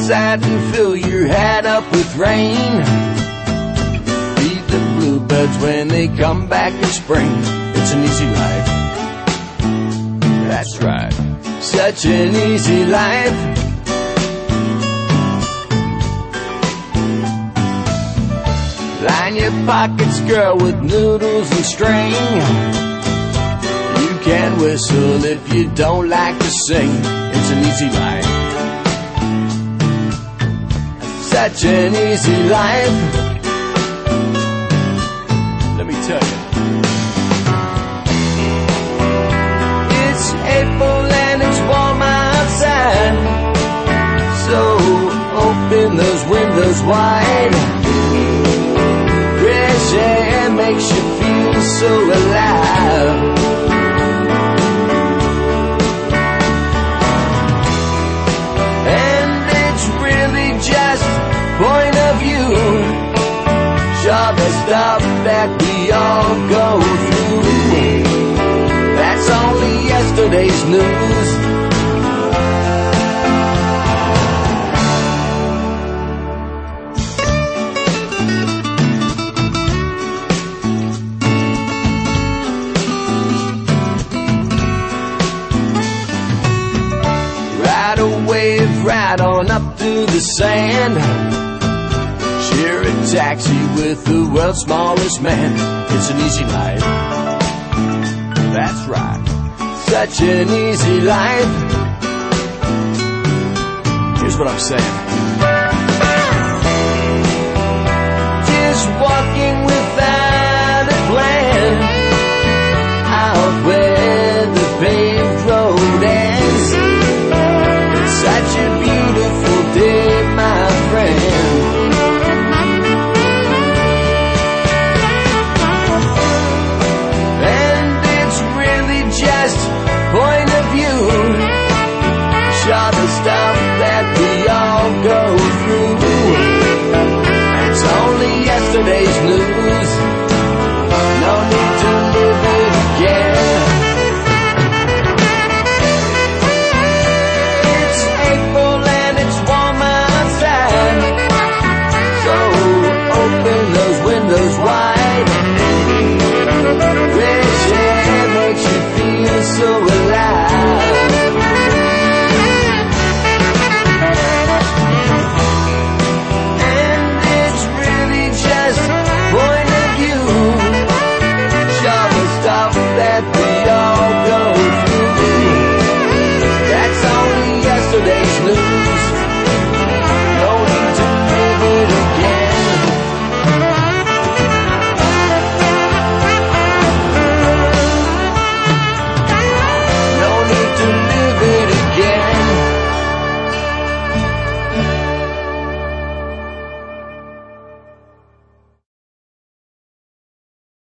outside and fill your hat up with rain. Feed the bluebirds when they come back in spring. It's an easy life. That's right, such an easy life. Line your pockets, girl, with noodles and string. You can whistle if you don't like to sing. It's an easy life. Such an easy life. Let me tell you. It's April and it's warm outside, so open those windows wide. Fresh air makes you feel so alive. And it's really just point of view. Sure, the stuff that we all go through, that's only yesterday's news. Ride a wave right on up to the sand. Share a taxi with the world's smallest man. It's an easy life. That's right, such an easy life. Here's what I'm saying. Just walking